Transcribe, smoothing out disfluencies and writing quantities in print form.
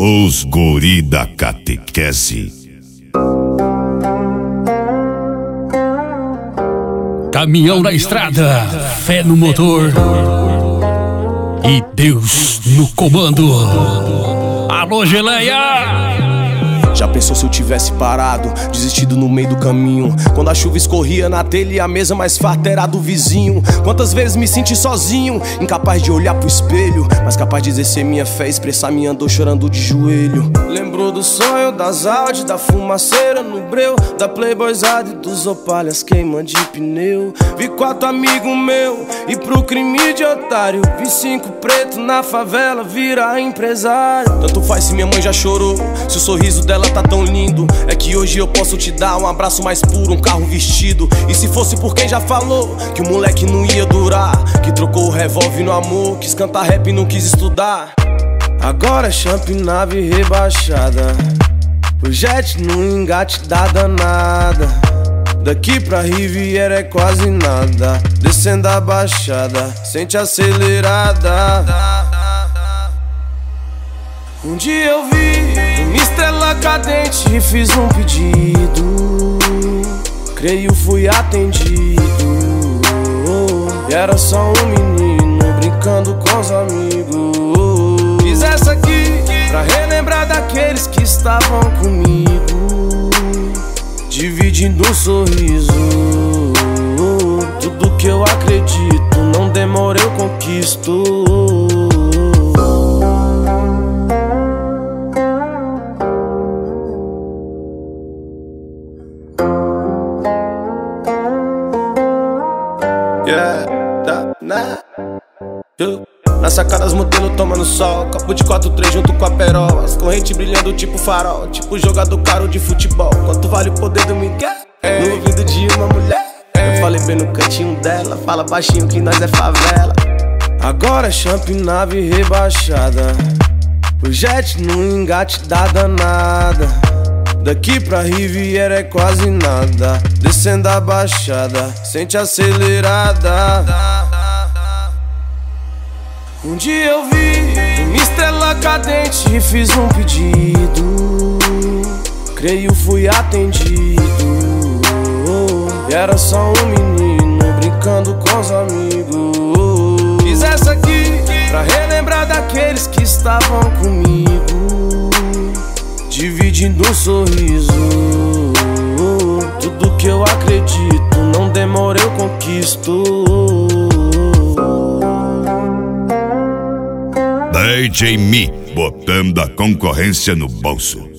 Os guri da catequese. Caminhão na estrada, fé no motor e Deus no comando. Alô, Geleia! Já pensou se eu tivesse parado, desistido no meio do caminho? Quando a chuva escorria na telha e a mesa mais farta era do vizinho. Quantas vezes me senti sozinho, incapaz de olhar pro espelho, mas capaz de exercer minha fé, expressar minha dor chorando de joelho. Lembrou do sonho, das Audi, da fumaceira no breu, da playboyzada e dos opalhas queima de pneu. Vi 4 amigos meu e pro crime de otário, vi 5 pretos na favela virar empresário. Tanto faz se minha mãe já chorou, se o sorriso dela tá tão lindo. É que hoje eu posso te dar um abraço mais puro, um carro vestido. E se fosse por quem já falou que o moleque não ia durar, que trocou o revólver no amor, quis cantar rap e não quis estudar. Agora é champ, nave rebaixada, o jet no engate da danada. Daqui pra Riviera é quase nada, descendo a baixada, sente acelerada. Um dia eu vi uma estrela cadente e fiz um pedido, creio fui atendido. E era só um menino brincando com os amigos. Fiz essa aqui pra relembrar daqueles que estavam comigo, dividindo um sorriso. Tudo que eu acredito, não demora eu conquisto. Na sacada as modelos tomando sol, copo de 4-3 junto com a perola, as correntes brilhando tipo farol, tipo jogador caro de futebol. Quanto vale o poder do Miguel no ouvido de uma mulher? Eu falei bem no cantinho dela, fala baixinho que nós é favela. Agora é champ, nave rebaixada, o jet no engate da danada. Daqui pra Riviera é quase nada, descendo a baixada, sente acelerada. Um dia eu vi uma estrela cadente e fiz um pedido, creio fui atendido. E era só um menino brincando com os amigos. Fiz essa aqui pra relembrar daqueles que estavam comigo, dividindo um sorriso. Tudo que eu acredito, não demora eu conquisto. DJ Mi, botando a concorrência no bolso.